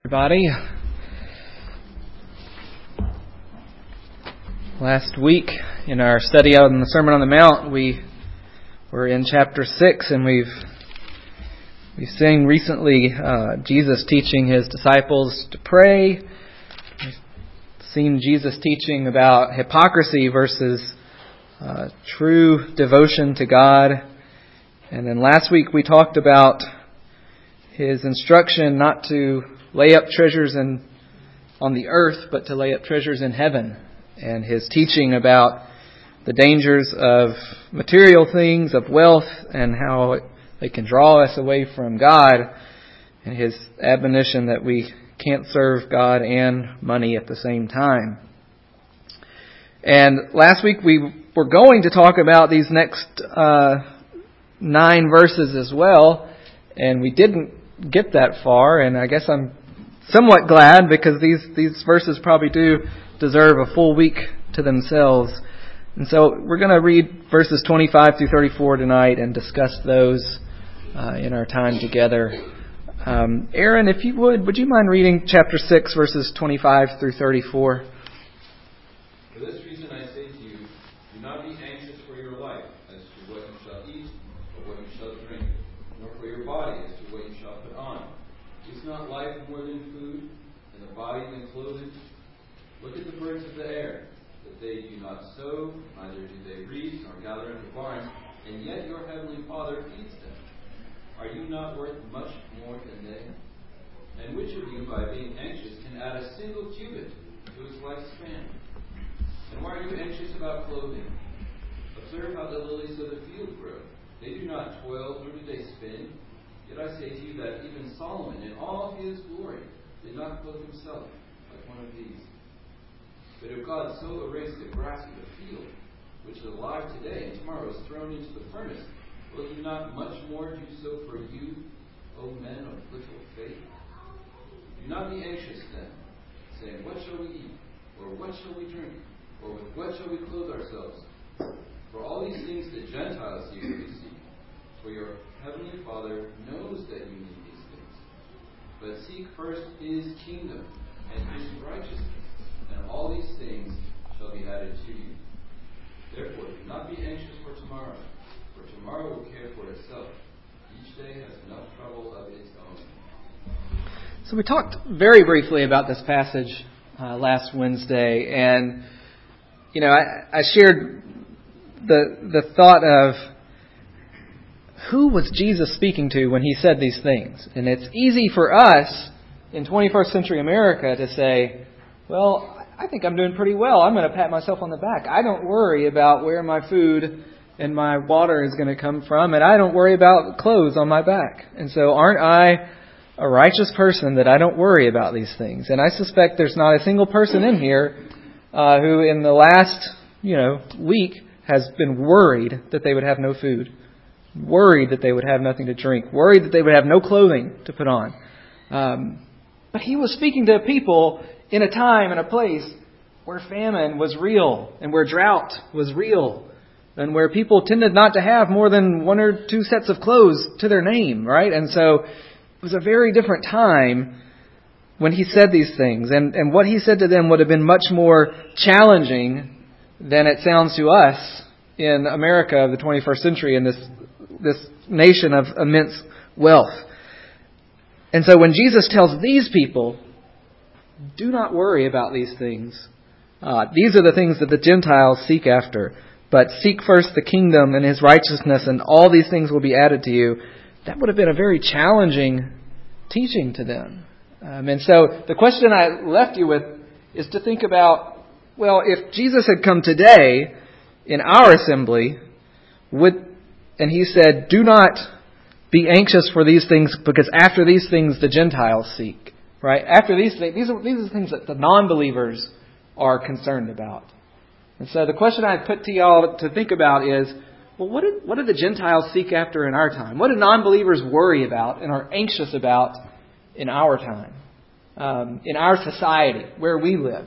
Everybody. Last week in our study out in the Sermon on the Mount, we were in chapter 6, and we've seen recently Jesus teaching His disciples to pray. We've seen Jesus teaching about hypocrisy versus true devotion to God. And then last week we talked about His instruction not to lay up treasures on the earth, but to lay up treasures in heaven. And His teaching about the dangers of material things, of wealth, and how they can draw us away from God. And His admonition that we can't serve God and money at the same time. And last week we were going to talk about these next 9 verses as well. And we didn't get that far. And I guess I'm somewhat glad, because these verses probably do deserve a full week to themselves. And so we're going to read verses 25 through 34 tonight and discuss those in our time together. Aaron, if you would you mind reading chapter 6, verses 25 through 34? For this reason I say to you, do not be anxious for your life as to what you shall eat or what you shall drink, nor for your body as to what you shall put on. Is not life more than food, and the body than clothing? Look at the birds of the air, that they do not sow, neither do they reap, nor gather into barns, and yet your heavenly Father feeds them. Are you not worth much more than they? And which of you, by being anxious, can add a single cubit to his lifespan? And why are you anxious about clothing? Observe how the lilies of the field grow. They do not toil, nor do they spin. Yet I say to you that even Solomon, in all his glory, did not clothe himself like one of these. But if God so arrays the grass of the field, which is alive today and tomorrow is thrown into the furnace, will He not much more do so for you, O men of little faith? Do not be anxious then, saying, what shall we eat? Or what shall we drink? Or with what shall we clothe ourselves? For all these things the Gentiles eagerly seek. For your heavenly Father knows that you need these things. But seek first His kingdom and His righteousness, and all these things shall be added to you. Therefore, do not be anxious for tomorrow, for tomorrow will care for itself. Each day has enough trouble of its own. So we talked very briefly about this passage last Wednesday, and I shared the thought of who was Jesus speaking to when He said these things. And it's easy for us in 21st century America to say, well, I think I'm doing pretty well. I'm going to pat myself on the back. I don't worry about where my food and my water is going to come from, and I don't worry about clothes on my back. And so aren't I a righteous person that I don't worry about these things? And I suspect there's not a single person in here who in the last week has been worried that they would have no food, worried that they would have nothing to drink, worried that they would have no clothing to put on. But He was speaking to people in a time and a place where famine was real, and where drought was real, and where people tended not to have more than 1 or 2 sets of clothes to their name, right? And so it was a very different time when He said these things. And what He said to them would have been much more challenging than it sounds to us in America of the 21st century, in this nation of immense wealth. And so when Jesus tells these people, do not worry about these things. These are the things that the Gentiles seek after. But seek first the kingdom and His righteousness, and all these things will be added to you. That would have been a very challenging teaching to them. And so the question I left you with is to think about, well, if Jesus had come today in our assembly, and He said, do not be anxious for these things, because after these things the Gentiles seek. Right? After these things, these are the things that the non-believers are concerned about. And so the question I put to y'all to think about is, well, what do the Gentiles seek after in our time? What do non-believers worry about and are anxious about in our time? In our society, where we live?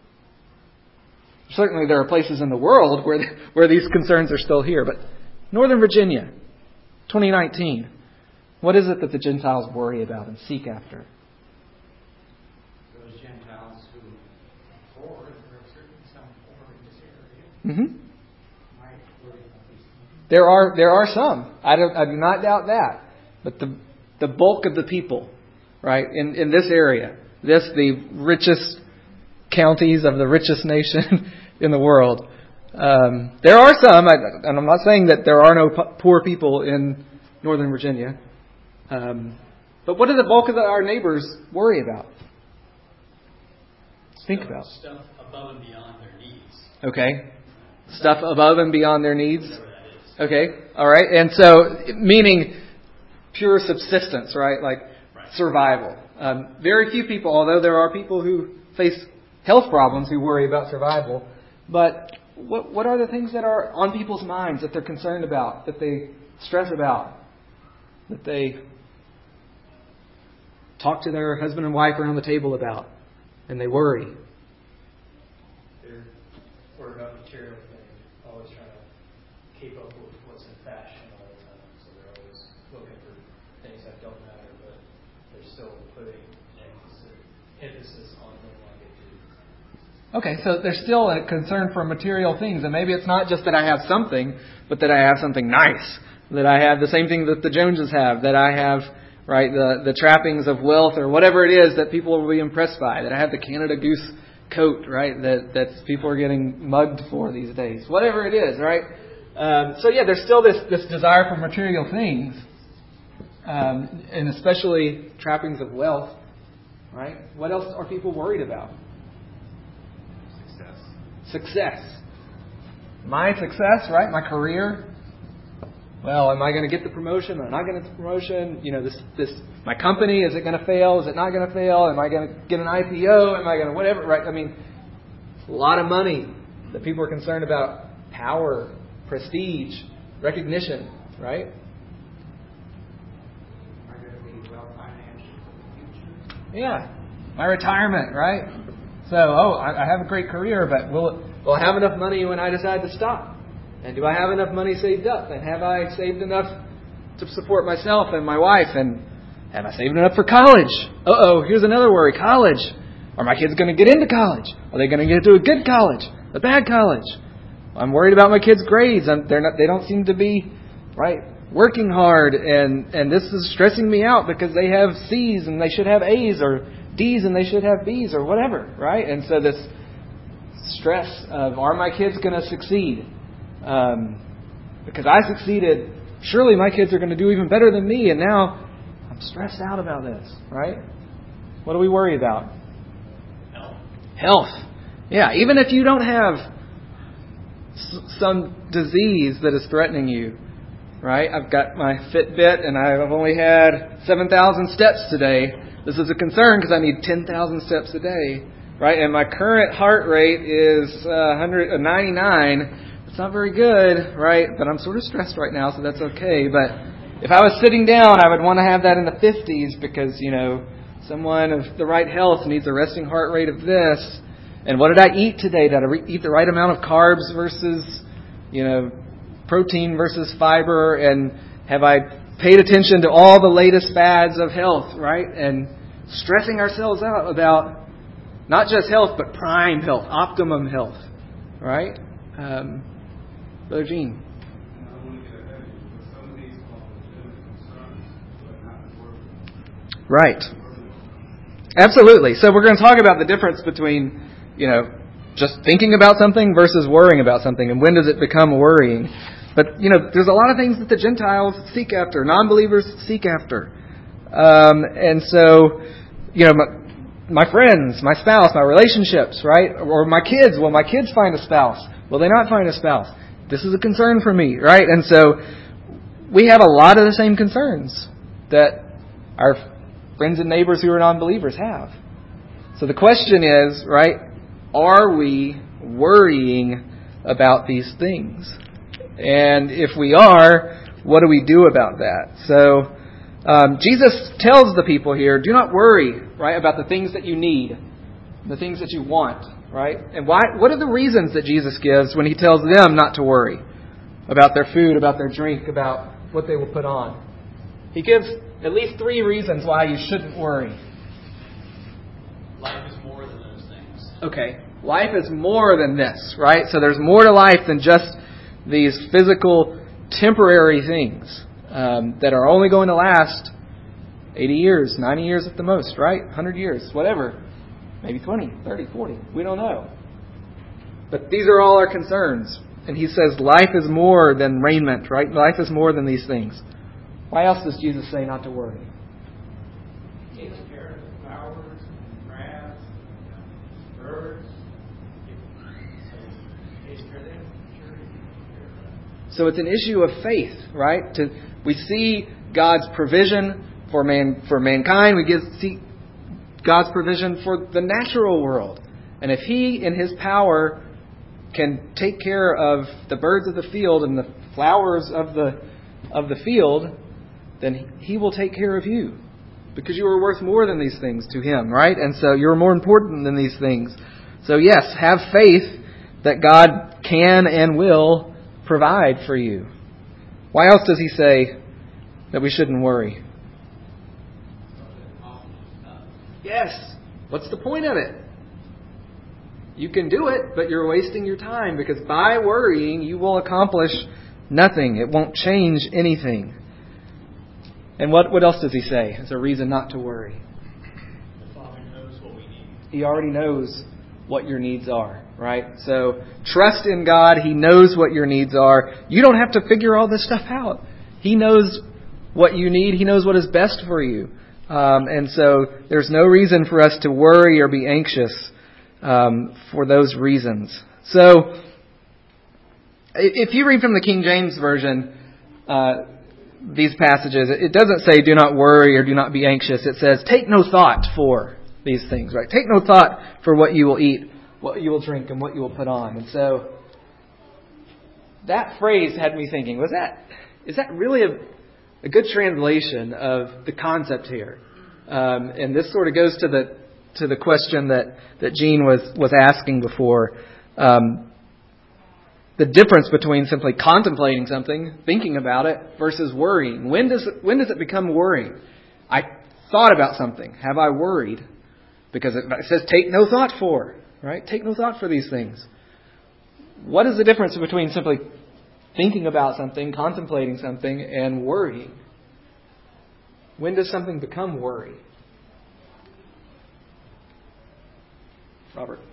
Certainly there are places in the world where these concerns are still here. But Northern Virginia, 2019, what is it that the Gentiles worry about and seek after? Gentiles who are poor, there are certainly some poor in this area. Mm-hmm. Might worry about these things. There are some. I do not doubt that. But the bulk of the people, right, in this area, the richest counties of the richest nation in the world, there are some, and I'm not saying that there are no poor people in Northern Virginia. But what do the bulk of our neighbors worry about? Think about. Stuff above and beyond their needs. Okay. Stuff above and beyond their needs. Whatever that is. Okay. All right. And so, meaning pure subsistence, right? Like survival. Very few people, although there are people who face health problems who worry about survival. But what are the things that are on people's minds that they're concerned about, that they stress about, that they talk to their husband and wife around the table about, and they worry? They're worried about material things, always trying to keep up with what's in fashion all the time. So they're always looking for things that don't matter, but they're still putting emphasis on them like they do. Okay, so there's still a concern for material things, and maybe it's not just that I have something, but that I have something nice, that I have the same thing that the Joneses have, that I have, right, the trappings of wealth or whatever it is that people will be impressed by, that I have the Canada Goose coat, right, that people are getting mugged for these days, whatever it is, right? So yeah, there's still this desire for material things, and especially trappings of wealth, right? What else are people worried about? Success. My success, right? My career. Well, am I going to get the promotion? Am I not going to get the promotion? You know, this my company, is it going to fail? Is it not going to fail? Am I going to get an IPO? Am I going to whatever? Right? I mean, a lot of money that people are concerned about. Power, prestige, recognition, right? Am I going to be well financed for the future? Yeah. My retirement, right? So, I have a great career, but will I have enough money when I decide to stop? And do I have enough money saved up? And have I saved enough to support myself and my wife? And have I saved enough for college? Here's another worry. College. Are my kids going to get into college? Are they going to get to a good college? A bad college? I'm worried about my kids' grades. They don't seem to be, right, working hard. And this is stressing me out because they have C's and they should have A's, or D's and they should have B's, or whatever, right? And so this stress of, are my kids going to succeed? Because I succeeded, surely my kids are going to do even better than me, and now I'm stressed out about this, right? What do we worry about? Health. Yeah, even if you don't have some disease that is threatening you, right? I've got my Fitbit and I've only had 7,000 steps today. This is a concern because I need 10,000 steps a day, right? And my current heart rate is 99. It's not very good, right? But I'm sort of stressed right now, so that's okay. But if I was sitting down, I would want to have that in the 50s because, you know, someone of the right health needs a resting heart rate of this. And what did I eat today? Did I eat the right amount of carbs versus, you know, protein versus fiber? And have I paid attention to all the latest fads of health, right? And stressing ourselves out about not just health, but prime health, optimum health, right? Brother Gene. Right. Absolutely. So we're going to talk about the difference between, you know, just thinking about something versus worrying about something, and when does it become worrying. But, you know, there's a lot of things that the Gentiles seek after, non-believers seek after. And so, you know, my friends, my spouse, my relationships, right? Or my kids. Will my kids find a spouse? Will they not find a spouse? This is a concern for me, right? And so we have a lot of the same concerns that our friends and neighbors who are non-believers have. So the question is, right, are we worrying about these things? And if we are, what do we do about that? So Jesus tells the people here, do not worry, right, about the things that you need, the things that you want, right? And why? What are the reasons that Jesus gives when He tells them not to worry about their food, about their drink, about what they will put on? He gives at least 3 reasons why you shouldn't worry. Life is more okay, life is more than this, right? So there's more to life than just these physical, temporary things that are only going to last 80 years, 90 years at the most, right? 100 years, whatever. Maybe 20, 30, 40. We don't know. But these are all our concerns. And he says life is more than raiment, right? Life is more than these things. Why else does Jesus say not to worry? Take care of the flowers, grass, birds. So it's an issue of faith, right? We see God's provision for mankind. We see God's provision for the natural world. And if He, in His power, can take care of the birds of the field and the flowers of the field, then He will take care of you. Because you are worth more than these things to Him, right? And so you're more important than these things. So yes, have faith that God can and will provide for you. Why else does He say that we shouldn't worry? Yes. What's the point of it? You can do it, but you're wasting your time, because by worrying you will accomplish nothing. It won't change anything. And what else does He say as a reason not to worry? The Father knows what we need. He already knows what your needs are, right? So trust in God. He knows what your needs are. You don't have to figure all this stuff out. He knows what you need. He knows what is best for you. And so there's no reason for us to worry or be anxious for those reasons. So if you read from the King James Version, these passages, it doesn't say do not worry or do not be anxious. It says take no thought for these things, right? Take no thought for what you will eat, what you will drink, and what you will put on. And so that phrase had me thinking, is that really a good translation of the concept here? And this sort of goes to the question that Gene was asking before. The difference between simply contemplating something, thinking about it, versus worrying. When does it become worrying? I thought about something. Have I worried? Because it says take no thought for, right? Take no thought for these things. What is the difference between simply thinking about something, contemplating something, and worrying? When does something become worry? Robert?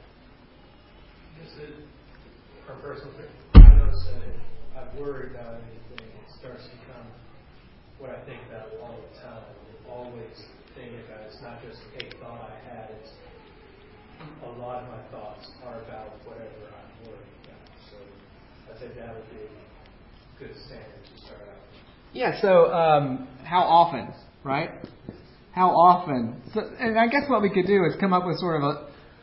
Our personal thing. I notice that if I worry about anything, it starts to become what I think about all the time. I'm always thinking about it. It's not just a thought I had. It's a lot of my thoughts are about whatever I'm worrying about. So I think that would be a good standard to start out with. Yeah, so how often, right? How often? So, and I guess what we could do is come up with sort of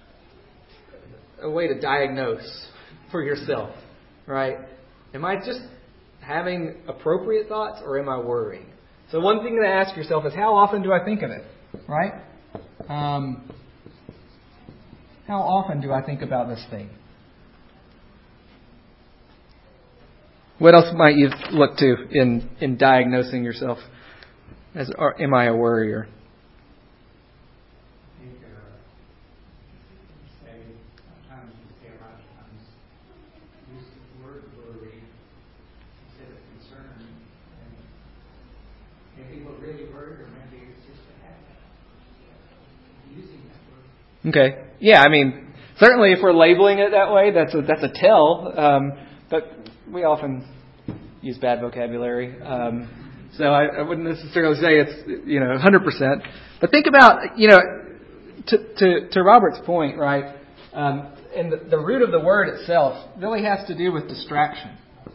a way to diagnose for yourself, right? Am I just having appropriate thoughts, or am I worrying? So one thing to ask yourself is, how often do I think of it, right? How often do I think about this thing? What else might you look to in diagnosing yourself? Or am I a worrier? I think, sometimes you say a lot of times, use the word worry instead of concern. And maybe we're really worried, or maybe it's just a habit. Using that word. Okay. Yeah, I mean, certainly if we're labeling it that way, that's a tell. But we often use bad vocabulary. So I wouldn't necessarily say it's 100%. But think about to Robert's point, right? And the root of the word itself really has to do with distraction.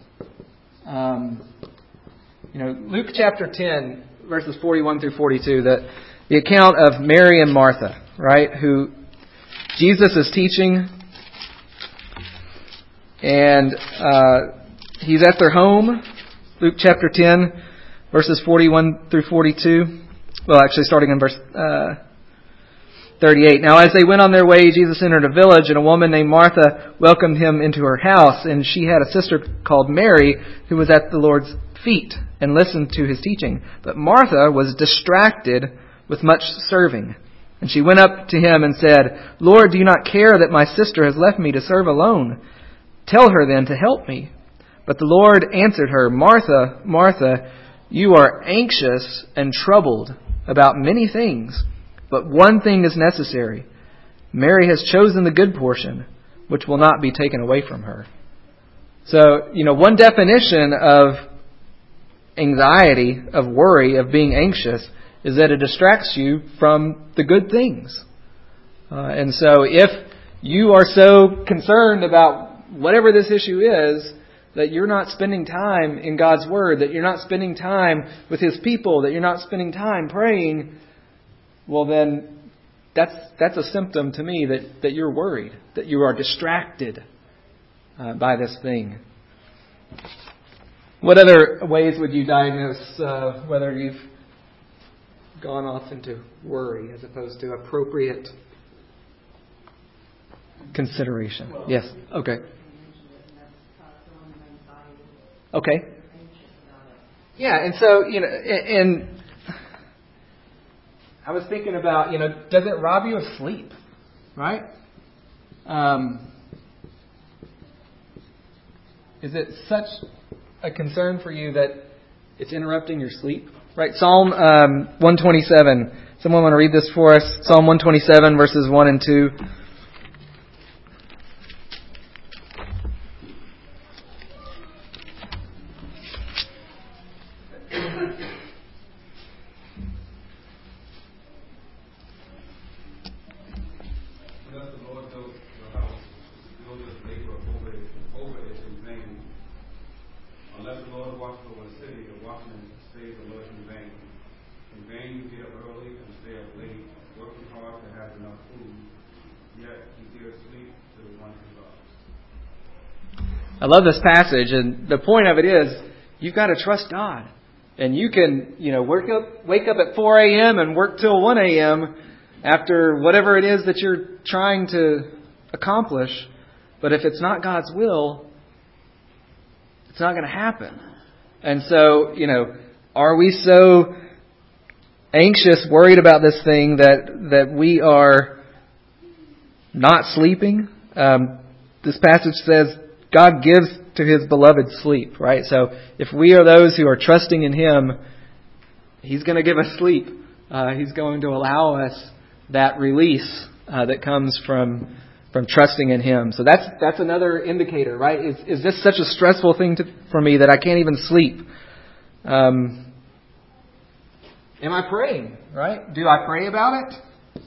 Luke chapter 10, verses 41 through 42, the account of Mary and Martha, right? Who Jesus is teaching, and He's at their home. Luke chapter 10, verses 41 through 42. Well, actually starting in verse 38. Now as they went on their way, Jesus entered a village, and a woman named Martha welcomed Him into her house. And she had a sister called Mary, who was at the Lord's feet and listened to His teaching. But Martha was distracted with much serving. And she went up to him and said, Lord, do you not care that my sister has left me to serve alone? Tell her then to help me. But the Lord answered her, Martha, Martha, you are anxious and troubled about many things, but one thing is necessary. Mary has chosen the good portion, which will not be taken away from her. So, one definition of anxiety, of worry, of being anxious, is that it distracts you from the good things. And so if you are so concerned about whatever this issue is, that you're not spending time in God's Word, that you're not spending time with His people, that you're not spending time praying, well then that's a symptom to me that you're worried, that you are distracted by this thing. What other ways would you diagnose whether you've gone off into worry as opposed to appropriate consideration? Well, yes. Okay. Okay. Yeah, and so, and I was thinking about, does it rob you of sleep? Right? Is it such a concern for you that it's interrupting your sleep? Right? Psalm 127. Someone want to read this for us? Psalm 127, verses 1 and 2. I love this passage, and the point of it is you've got to trust God. And you can, wake up at 4 a.m. and work till 1 a.m. after whatever it is that you're trying to accomplish. But if it's not God's will, it's not going to happen. And so, are we so anxious, worried about this thing that we are not sleeping? This passage says God gives to His beloved sleep, right? So if we are those who are trusting in Him, He's going to give us sleep. He's going to allow us that release that comes from trusting in Him. So that's another indicator, right? Is this such a stressful thing for me that I can't even sleep? Am I praying, right? Do I pray about it?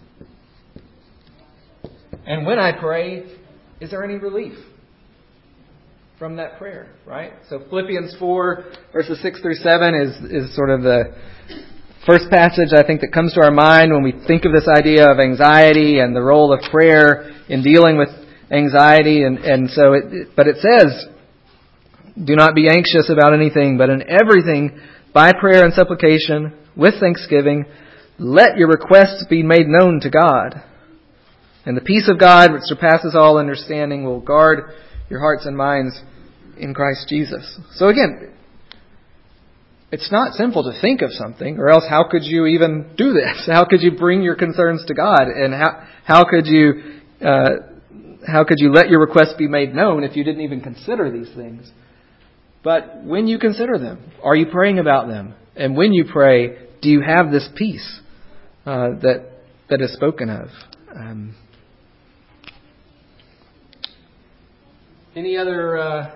And when I pray, is there any relief from that prayer, right? So Philippians 4, verses 6 through 7 is sort of the first passage I think that comes to our mind when we think of this idea of anxiety and the role of prayer in dealing with anxiety. But it says, do not be anxious about anything, but in everything, by prayer and supplication, with thanksgiving, let your requests be made known to God. And the peace of God, which surpasses all understanding, will guard your hearts and minds in Christ Jesus. So again, it's not simple to think of something, or else how could you even do this? How could you bring your concerns to God? And how could you let your requests be made known if you didn't even consider these things? But when you consider them, are you praying about them? And when you pray, do you have this peace that is spoken of? Any other? I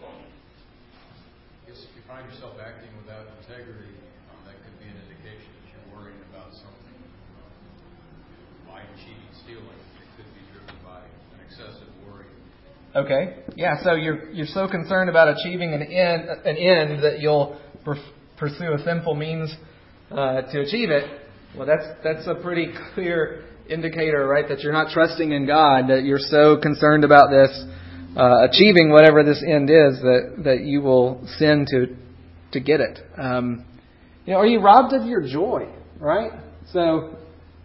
guess if you find yourself acting without integrity, that could be an indication that you're worrying about something. Lying, cheating, stealing, it could be driven by an excessive worry. Okay, yeah. So you're so concerned about achieving an end that you'll pursue a sinful means to achieve it. Well, that's a pretty clear indicator, right? That you're not trusting in God. That you're so concerned about this. Achieving whatever this end is, that you will sin to get it. Are you robbed of your joy? Right? So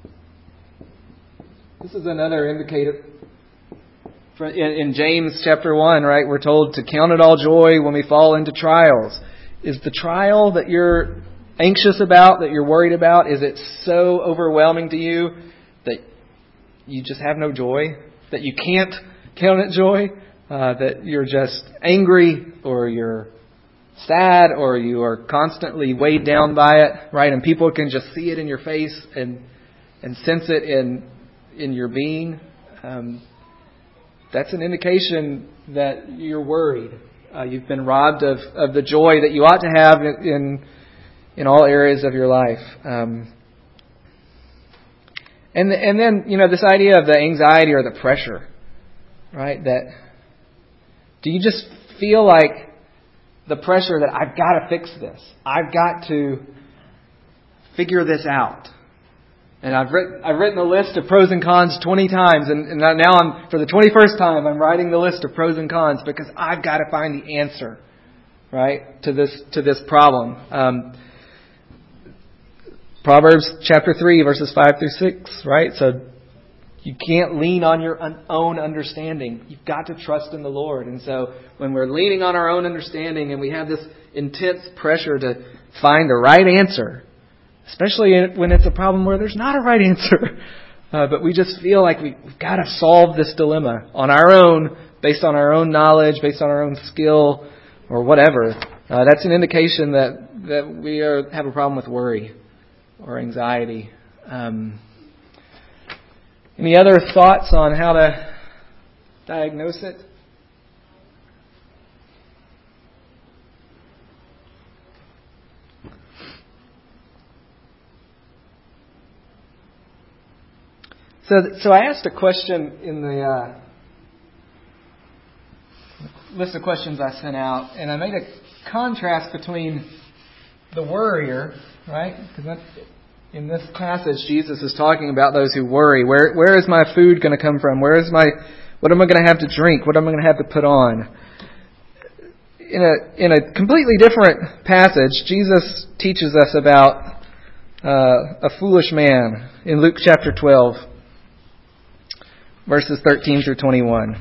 this is another indicator. In James chapter 1, right, we're told to count it all joy when we fall into trials. Is the trial that you're anxious about, that you're worried about? Is it so overwhelming to you that you just have no joy? That you can't count it joy? That you're just angry, or you're sad, or you are constantly weighed down by it, right? And people can just see it in your face and sense it in your being. That's an indication that you're worried. You've been robbed of the joy that you ought to have in all areas of your life. And then, this idea of the anxiety or the pressure, right? That do you just feel like the pressure that I've got to fix this? I've got to figure this out. And I've written a list of pros and cons 20 times, and now for the 21st time, I'm writing the list of pros and cons because I've got to find the answer, right, to this problem. Proverbs chapter 3, verses 5 through 6, right? So you can't lean on your own understanding. You've got to trust in the Lord. And so when we're leaning on our own understanding and we have this intense pressure to find the right answer, especially when it's a problem where there's not a right answer, but we just feel like we've got to solve this dilemma on our own, based on our own knowledge, based on our own skill, or whatever. That's an indication that we have a problem with worry or anxiety. Any other thoughts on how to diagnose it? So I asked a question in the list of questions I sent out, and I made a contrast between the worrier, right? Because in this passage, Jesus is talking about those who worry. Where is my food going to come from? What am I going to have to drink? What am I going to have to put on? In a completely different passage, Jesus teaches us about a foolish man in Luke chapter 12. Verses 13 through 21.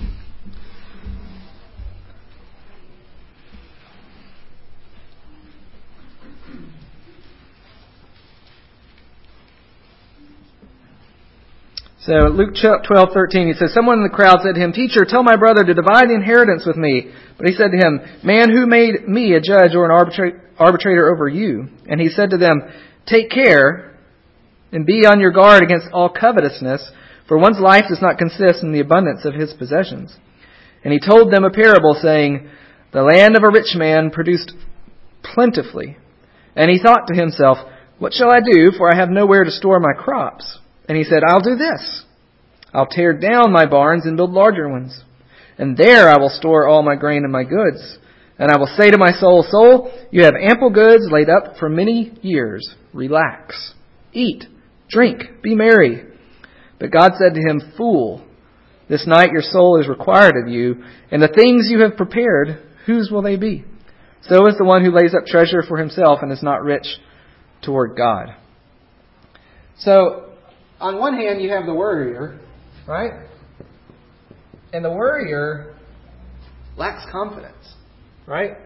So Luke 12:13, he says, someone in the crowd said to him, "Teacher, tell my brother to divide the inheritance with me." But he said to him, "Man, who made me a judge or an arbitrator over you?" And he said to them, "Take care and be on your guard against all covetousness, for one's life does not consist in the abundance of his possessions." And he told them a parable, saying, "The land of a rich man produced plentifully. And he thought to himself, 'What shall I do? For I have nowhere to store my crops.' And he said, 'I'll do this. I'll tear down my barns and build larger ones. And there I will store all my grain and my goods. And I will say to my soul, Soul, you have ample goods laid up for many years. Relax. Eat. Drink. Be merry.' But God said to him, 'Fool, this night your soul is required of you, and the things you have prepared, whose will they be? So is the one who lays up treasure for himself and is not rich toward God.'" So, on one hand, you have the worrier, right? And the worrier lacks confidence, right?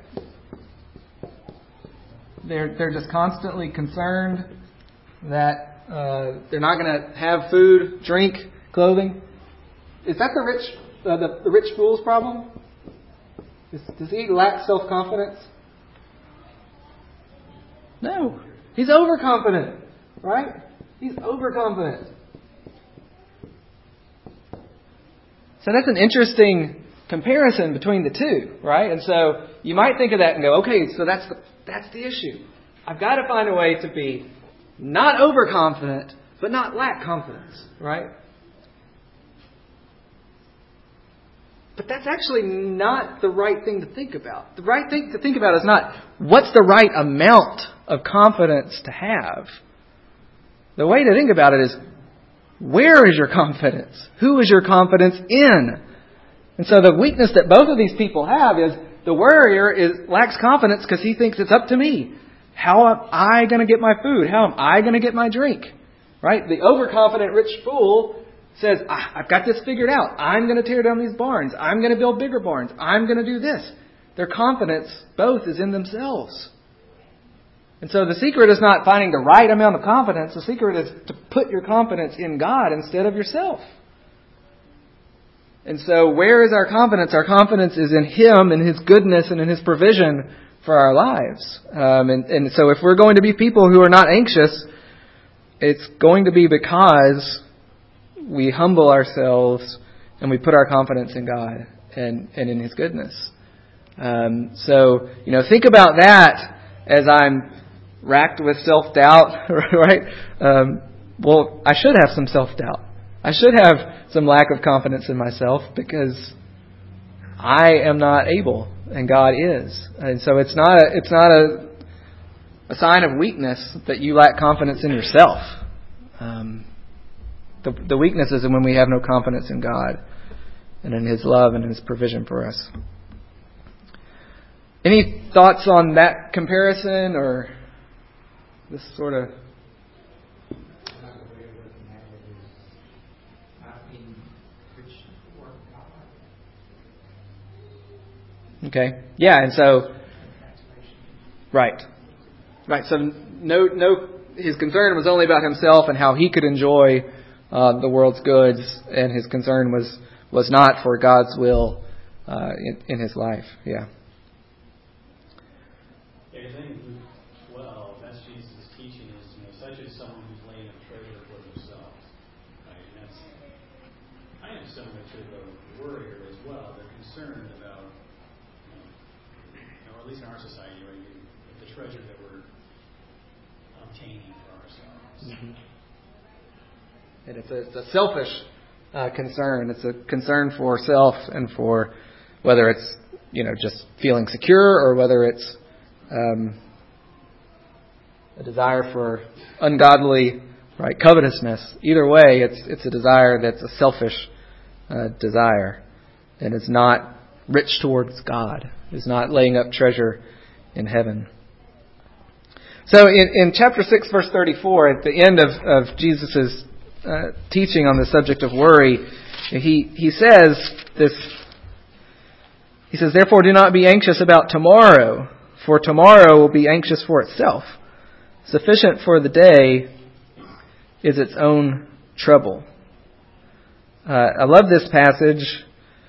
They're just constantly concerned that they're not going to have food, drink, clothing. Is that the rich fool's problem? Does he lack self-confidence? No. He's overconfident, right? He's overconfident. So that's an interesting comparison between the two, right? And so you might think of that and go, okay, so that's the issue. I've got to find a way to be not overconfident, but not lack confidence, right? But that's actually not the right thing to think about. The right thing to think about is not what's the right amount of confidence to have. The way to think about it is, where is your confidence? Who is your confidence in? And so the weakness that both of these people have is the worrier lacks confidence because he thinks it's up to me. How am I going to get my food? How am I going to get my drink? Right? The overconfident rich fool says, I've got this figured out. I'm going to tear down these barns. I'm going to build bigger barns. I'm going to do this. Their confidence both is in themselves. And so the secret is not finding the right amount of confidence. The secret is to put your confidence in God instead of yourself. And so where is our confidence? Our confidence is in Him, in His goodness, and in His provision for our lives. And so if we're going to be people who are not anxious, it's going to be because we humble ourselves and we put our confidence in God and in His goodness. So, think about that as I'm racked with self-doubt, right? Well, I should have some self-doubt. I should have some lack of confidence in myself because I am not able and God is. And so it's not a sign of weakness that you lack confidence in yourself. The weakness is when we have no confidence in God and in His love and His provision for us. Any thoughts on that comparison or this sort of... Another way of looking at it is not being rich for God. Okay. Yeah, and so... Right. So his concern was only about himself and how he could enjoy the world's goods, and his concern was not for God's will in his life. Yeah. Yeah, I think Luke 12, that's Jesus' teaching is, such as someone who's laying up treasure for themselves. Right? And that's kind of similar to the worrier as well. They're concerned about, or at least in our society, right, the treasure that we're obtaining for ourselves. Mm-hmm. And it's a selfish concern. It's a concern for self and for whether it's just feeling secure or whether it's a desire for ungodly, right, covetousness. Either way, it's a desire that's a selfish desire, and it's not rich towards God. It's not laying up treasure in heaven. So in chapter 6, verse 34, at the end of Jesus' teaching on the subject of worry, he says this. He says, "Therefore do not be anxious about tomorrow, for tomorrow will be anxious for itself. Sufficient for the day is its own trouble." I love this passage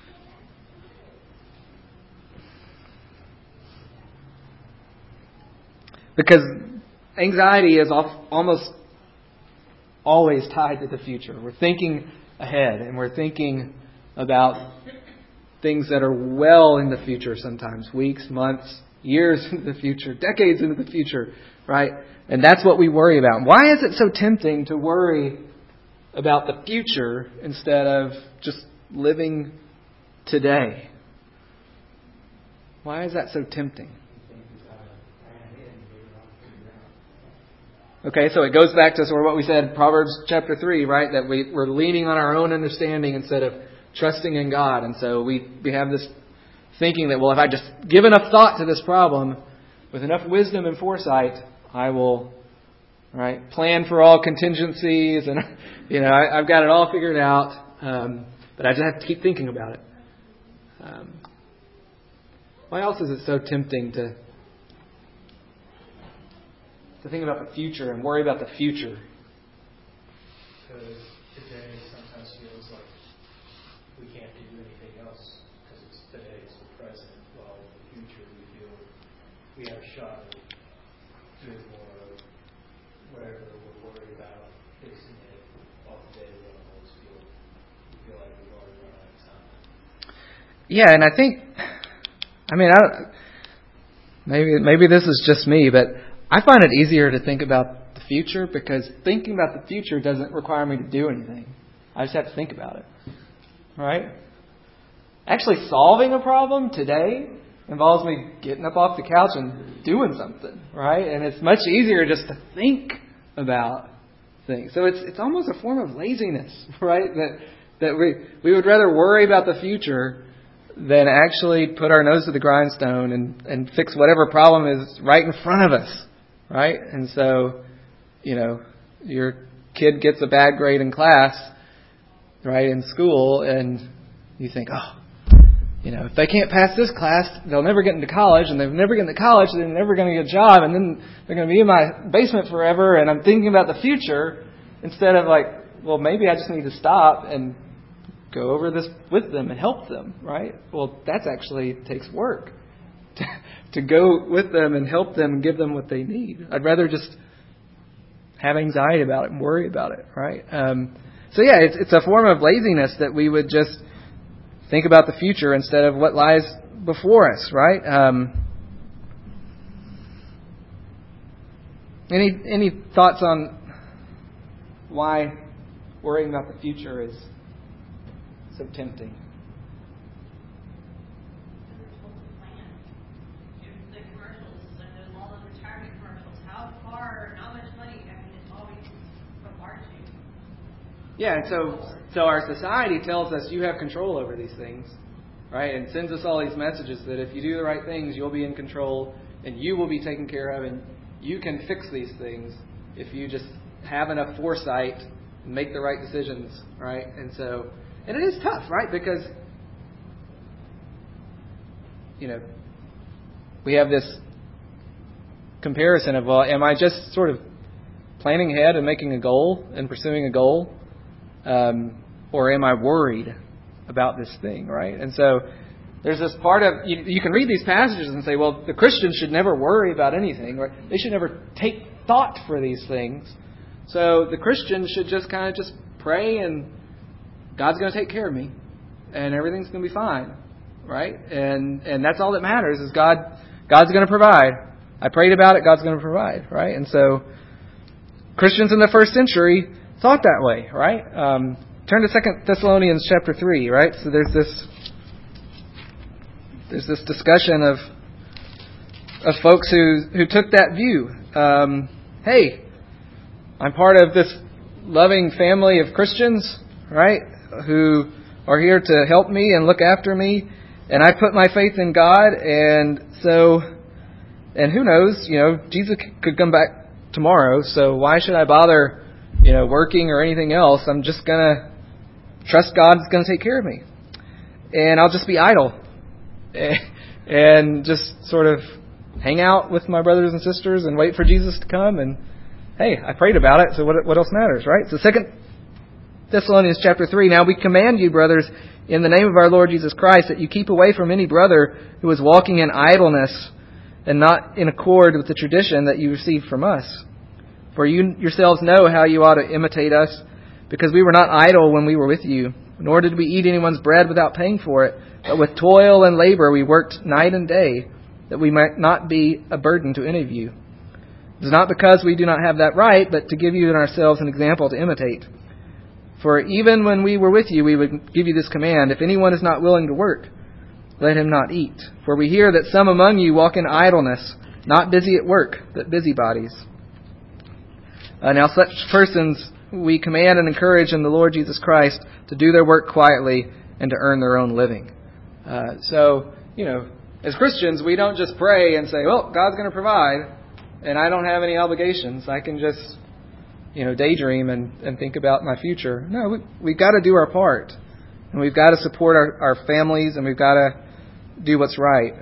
because anxiety is almost always tied to the future. We're thinking ahead, and we're thinking about things that are well in the future sometimes, weeks, months, years into the future, decades into the future, right? And that's what we worry about. Why is it so tempting to worry about the future instead of just living today? Why is that so tempting? Okay, so it goes back to sort of what we said, Proverbs chapter 3, right? That we're leaning on our own understanding instead of trusting in God. And so we have this thinking that, well, if I just give enough thought to this problem with enough wisdom and foresight, I will, right, plan for all contingencies and, I've got it all figured out. But I just have to keep thinking about it. Why else is it so tempting to think about the future and worry about the future? Because today sometimes feels like we can't do anything else because it's today, it's the present, while in the future we feel we have a shot at doing more of whatever we're worried about, fixing it, while today we almost feel like we've already run out of time. Yeah, and I think, maybe this is just me, but I find it easier to think about the future because thinking about the future doesn't require me to do anything. I just have to think about it. Right? Actually solving a problem today involves me getting up off the couch and doing something. Right? And it's much easier just to think about things. So it's almost a form of laziness, right? That we would rather worry about the future than actually put our nose to the grindstone and fix whatever problem is right in front of us. Right? And so, your kid gets a bad grade in class, right, in school, and you think, if they can't pass this class, they'll never get into college, and they'll never get into college, they're never going to get a job, and then they're going to be in my basement forever, and I'm thinking about the future instead of like, well, maybe I just need to stop and go over this with them and help them, right? Well, that's actually takes work to go with them and help them and give them what they need. I'd rather just have anxiety about it and worry about it, right? So yeah, it's a form of laziness that we would just think about the future instead of what lies before us, right? Any thoughts on why worrying about the future is so tempting? The commercials, and there's all the retirement commercials. How much money? I mean, it's always bombarded you. Yeah, and so our society tells us you have control over these things, right? And sends us all these messages that if you do the right things, you'll be in control and you will be taken care of, and you can fix these things if you just have enough foresight and make the right decisions, right? And it is tough, right? Because, we have this comparison of, well, am I just sort of planning ahead and making a goal and pursuing a goal? Or am I worried about this thing, right? And so there's this part of, you can read these passages and say, well, the Christians should never worry about anything, right? They should never take thought for these things. So the Christians should just kind of just pray and God's going to take care of me and everything's going to be fine, right? And that's all that matters is God's going to provide. I prayed about it, God's going to provide, right? And so Christians in the first century thought that way, right? Turn to 2 Thessalonians chapter 3, right? So there's this discussion of folks who took that view. Hey, I'm part of this loving family of Christians, right? Who are here to help me and look after me, and I put my faith in God, and who knows, Jesus could come back tomorrow, so why should I bother working or anything else? I'm just going to trust God's going to take care of me. And I'll just be idle. And just sort of hang out with my brothers and sisters and wait for Jesus to come. And, hey, I prayed about it, so what else matters, right? So 2 Thessalonians chapter 3, now we command you, brothers, in the name of our Lord Jesus Christ, that you keep away from any brother who is walking in idleness and not in accord with the tradition that you received from us. For you yourselves know how you ought to imitate us, because we were not idle when we were with you, nor did we eat anyone's bread without paying for it, but with toil and labor we worked night and day, that we might not be a burden to any of you. It is not because we do not have that right, but to give you and ourselves an example to imitate. For even when we were with you, we would give you this command: if anyone is not willing to work, let him not eat. For we hear that some among you walk in idleness, not busy at work, but busybodies. Now such persons we command and encourage in the Lord Jesus Christ to do their work quietly and to earn their own living. So, as Christians, we don't just pray and say, well, God's going to provide, and I don't have any obligations. I can just, daydream and think about my future. No, we've got to do our part. And we've got to support our families, and we've got to do what's right.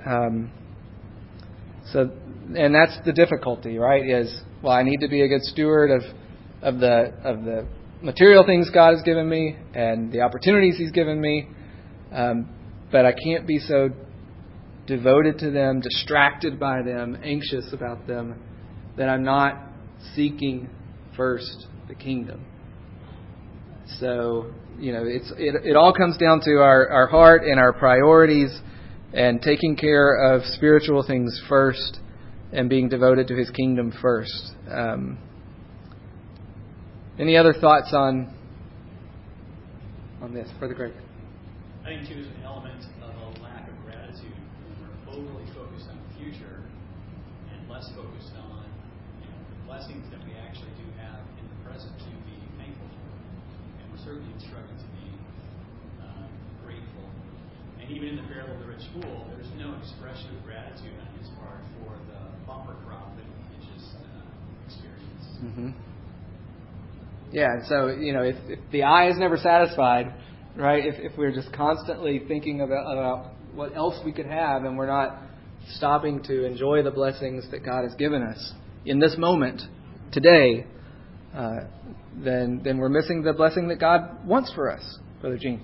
And that's the difficulty, right? Is, well, I need to be a good steward of the material things God has given me and the opportunities He's given me, but I can't be so devoted to them, distracted by them, anxious about them, that I'm not seeking first the kingdom. So, it all comes down to our heart and our priorities and taking care of spiritual things first and being devoted to His kingdom first. Any other thoughts on this? Brother Greg. I think, too, there's an element of a lack of gratitude when we're overly focused on the future and less focused on the blessings that we actually do have in the present to be thankful for. And we're certainly instructed to be grateful. And even in the parable of the rich fool, there's no expression of gratitude on his part for the bumper crop that he just experienced. Mm-hmm. Yeah, so, if the eye is never satisfied, right, if we're just constantly thinking about what else we could have, and we're not stopping to enjoy the blessings that God has given us in this moment, today, then we're missing the blessing that God wants for us, Brother Gene.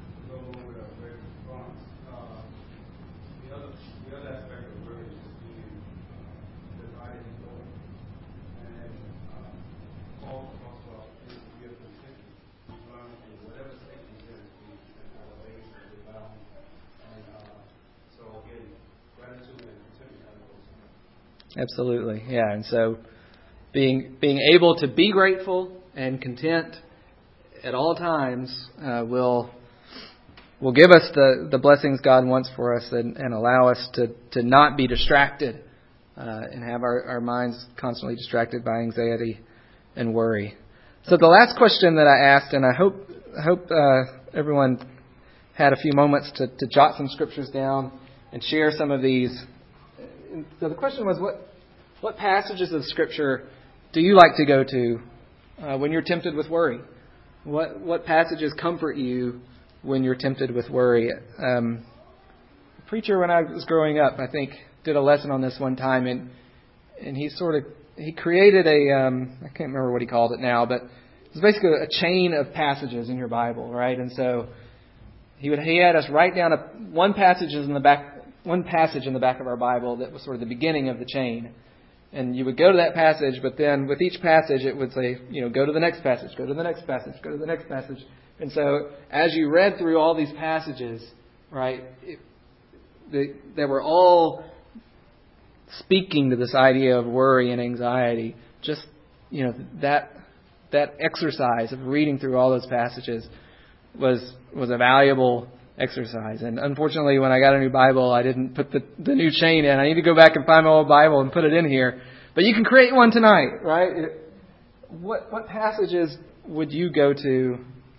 The other aspect of worry is being divided in thought. And Paul talks about this gift of contentment. You learn in whatever state you're in, and our ways are bound. And so again, gratitude and contentment kind of goes together. Absolutely, yeah. And so being able to be grateful and content at all times will give us the blessings God wants for us and allow us to not be distracted and have our minds constantly distracted by anxiety and worry. So the last question that I asked, and I hope everyone had a few moments to jot some scriptures down and share some of these. So the question was, what passages of Scripture do you like to go to when you're tempted with worry? What passages comfort you when you're tempted with worry? A preacher, when I was growing up, I think, did a lesson on this one time, and he created I can't remember what he called it now, but it's basically a chain of passages in your Bible, right? And so he had us write down one passage in the back of our Bible that was sort of the beginning of the chain. And you would go to that passage, but then with each passage it would say, go to the next passage, go to the next passage, go to the next passage. And so as you read through all these passages, right, they were all speaking to this idea of worry and anxiety. Just, that exercise of reading through all those passages was a valuable exercise. And unfortunately, when I got a new Bible, I didn't put the new chain in. I need to go back and find my old Bible and put it in here. But you can create one tonight, right? What passages would you go to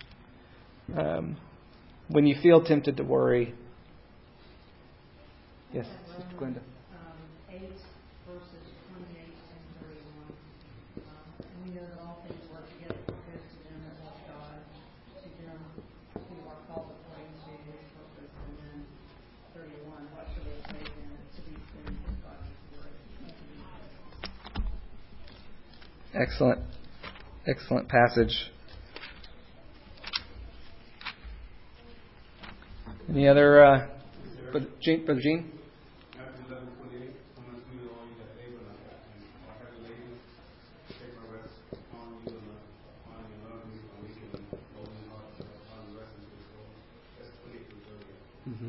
when you feel tempted to worry? Yes, Sister Glenda. 8 verses 28 and 31. We know that all things work together for good to them that love God, to them who are called according to His purpose. And then 31. What shall they say then to these things that God has worked? Excellent passage. Any other, Brother Gene? Matthew 11:28. Come unto me, all you that labor and are heavy laden, take my rest upon you and upon you love me, and we can hold in heart upon the rest of your soul. That's 28 through 30.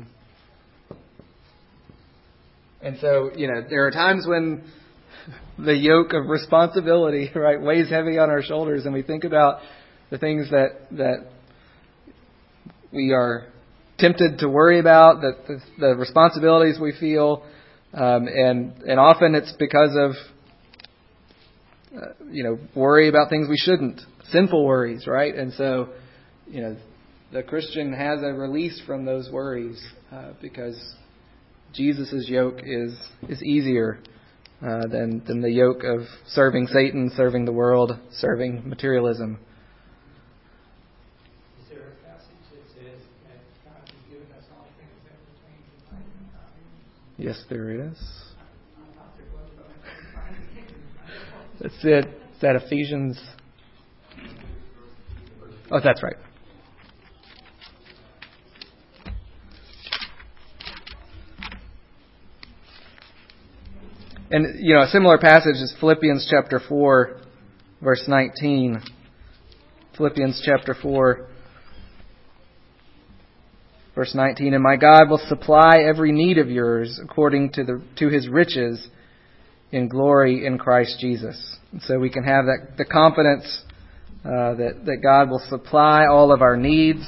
And so, there are times when the yoke of responsibility, right, weighs heavy on our shoulders, and we think about the things that we are tempted to worry about, the responsibilities we feel, and often it's because of worry about things we shouldn't, sinful worries, right? And so, the Christian has a release from those worries because Jesus' yoke is easier than the yoke of serving Satan, serving the world, serving materialism. Is there a passage that says that God has given us all things that pertain to life and godliness? Yes, there is. I thought there was, but I can't find it. That's it. Is that Ephesians? Oh, that's right. And, a similar passage is Philippians chapter 4, verse 19. Philippians chapter 4, verse 19. And my God will supply every need of yours according to His riches in glory in Christ Jesus. And so we can have the confidence that God will supply all of our needs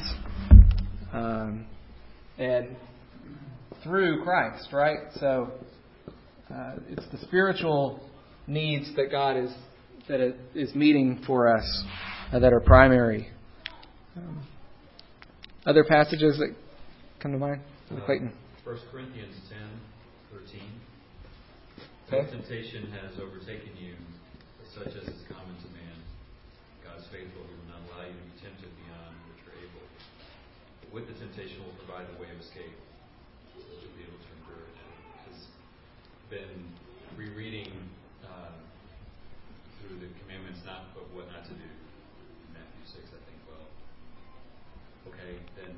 and through Christ, right? So it's the spiritual needs that God is meeting for us that are primary. Other passages that come to mind? Clayton. 1 Corinthians 10:13. Okay. No temptation has overtaken you, such as is common to man. God is faithful; He will not allow you to be tempted beyond which you're able. But with the temptation will provide the way of escape, to be able to endure it. It's been rereading through the commandments, not but what not to do. In Matthew 6, I think, well, okay, then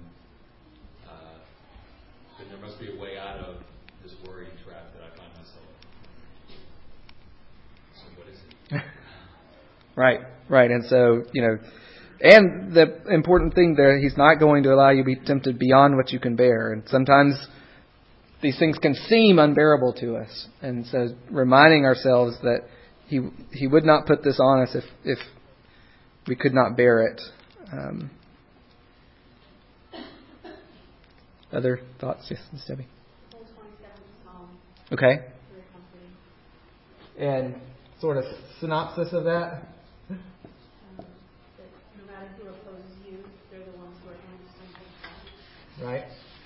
there must be a way out of this worry trap that I find myself in. So what is it? Right. And so, and the important thing there, He's not going to allow you to be tempted beyond what you can bear. And sometimes these things can seem unbearable to us. And so reminding ourselves that He would not put this on us if we could not bear it. Other thoughts? Yes, Ms. Debbie. Whole 27th Psalm. Okay. Very comforting. And sort of synopsis of that? That no matter who opposes you, they're the ones who are ambushing. Right.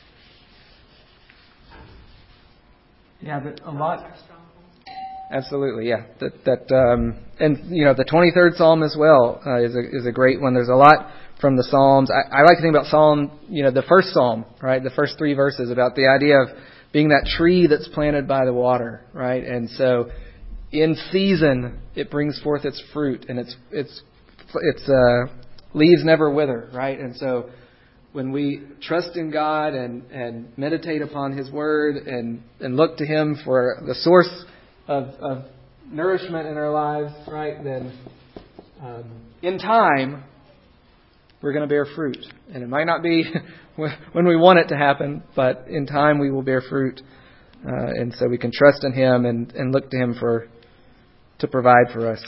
Yeah, but a lot. Absolutely, yeah. And the 23rd Psalm as well is a great one. There's a lot from the Psalms. I like to think about Psalm, the first Psalm, right? The first 3 verses about the idea of being that tree that's planted by the water, right? And so, in season, it brings forth its fruit, and its leaves never wither, right? And so, when we trust in God and meditate upon His Word and look to Him for the source of nourishment in our lives, right? Then, in time, we're going to bear fruit. And it might not be when we want it to happen, but in time we will bear fruit. And so we can trust in Him and look to Him to provide for us.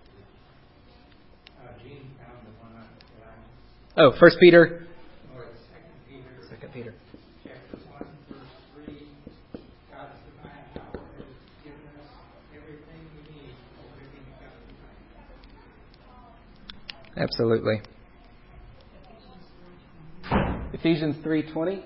Gene found the one that I... Oh, 1 Peter. Or 2 Peter. 2 Peter. Chapter 1, verse 3. God's divine power has given us everything we need according to God's divine. Absolutely. Ephesians 3:20.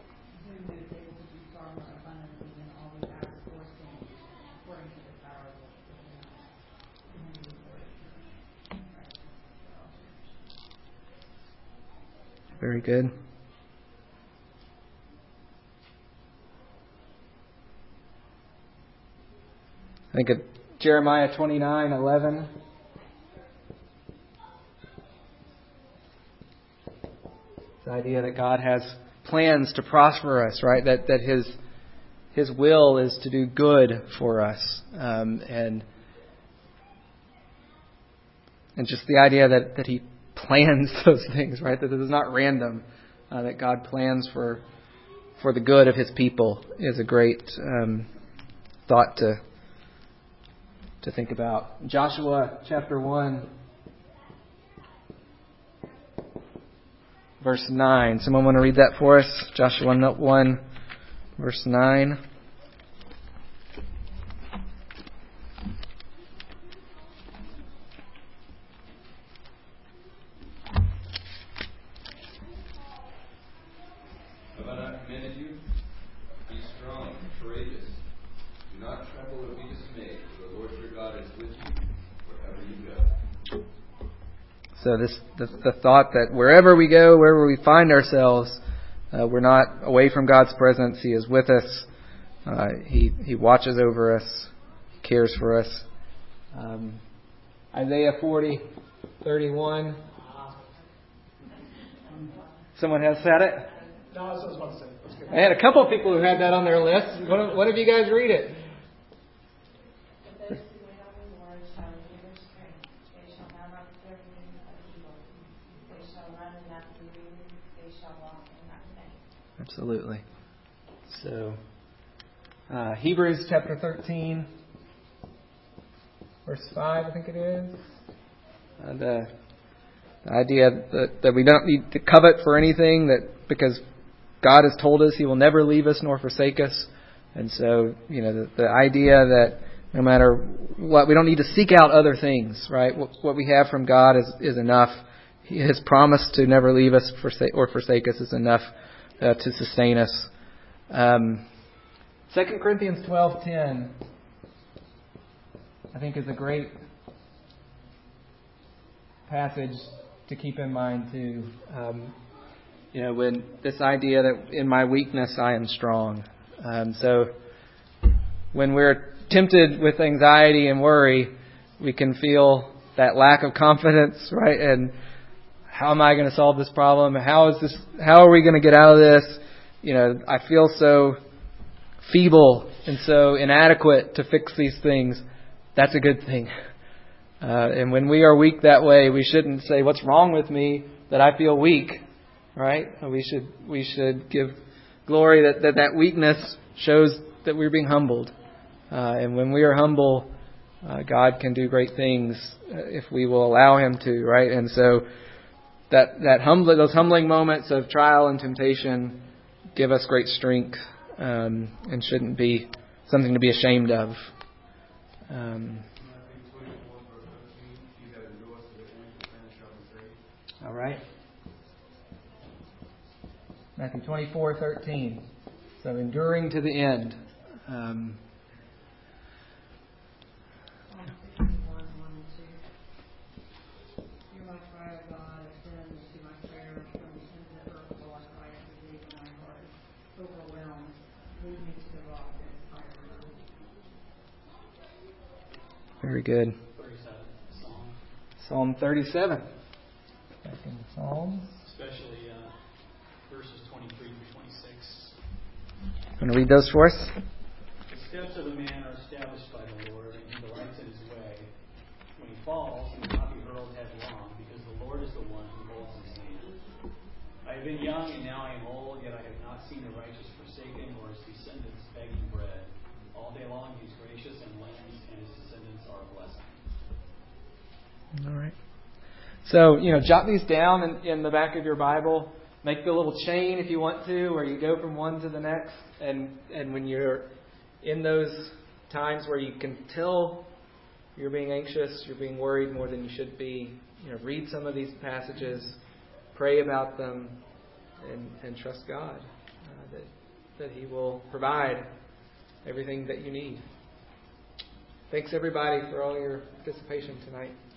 Very good. I think of Jeremiah 29:11. The idea that God has plans to prosper us, right? That His will is to do good for us, and just the idea that He plans those things, right? That it is not random. That God plans for the good of His people is a great thought to think about. Joshua chapter 1. Verse 9. Someone want to read that for us? Joshua 1, verse 9. Have I not commanded you? Be strong and courageous. Do not tremble or be dismayed, for the Lord your God is with you wherever you go. So the thought that wherever we go, wherever we find ourselves, we're not away from God's presence. He is with us. He watches over us, cares for us. Isaiah 40:31. Someone has said it? No, that's what I was about to say. That's good. I had a couple of people who had that on their list. One of you guys read it? But those who wait on the Lord shall renew their strength. They shall mount up their wings as eagles. They shall run and not be weary. They shall walk and not faint. Absolutely. So, Hebrews chapter 13, verse 5, I think it is. The idea that we don't need to covet for anything, that because God has told us He will never leave us nor forsake us. And so, the idea that no matter what, we don't need to seek out other things, right? What we have from God is enough. His promise to never leave us or forsake us is enough to sustain us. 2 Corinthians 12:10, I think, is a great passage to keep in mind too. When this idea that in my weakness I am strong. So when we're tempted with anxiety and worry, we can feel that lack of confidence, right? And how am I going to solve this problem? How are we going to get out of this? I feel so feeble and so inadequate to fix these things. That's a good thing. And when we are weak that way, we shouldn't say, what's wrong with me that I feel weak, right? We should give glory that weakness shows that we're being humbled. And when we are humble, God can do great things if we will allow Him to, right? And so those humbling moments of trial and temptation give us great strength, and shouldn't be something to be ashamed of. All right. Matthew 24:13. So enduring to the end. Psalm 51, 1 and 2. Hear my cry, O God, attend to my prayer. From the ends of the earth will I cry unto thee, when my heart is overwhelmed. Lead me to the rock that is higher than I. Very good. 37. Psalm 37. Back in the Psalms. Especially verses 23 through 26. Want to read those for us? The steps of a man are established by the Lord, and he delights in his way. When he falls, he will not be hurled headlong, because the Lord is the one who holds his hand. I have been young, and now I am old, yet I have not seen the righteous forsaken, or his descendants begging bread. All day long he is gracious and lends, and his descendants are a blessing. All right. So, jot these down in the back of your Bible. Make the little chain if you want to, where you go from one to the next. And when you're in those times where you can tell you're being anxious, you're being worried more than you should be, read some of these passages, pray about them, and trust God that He will provide everything that you need. Thanks, everybody, for all your participation tonight.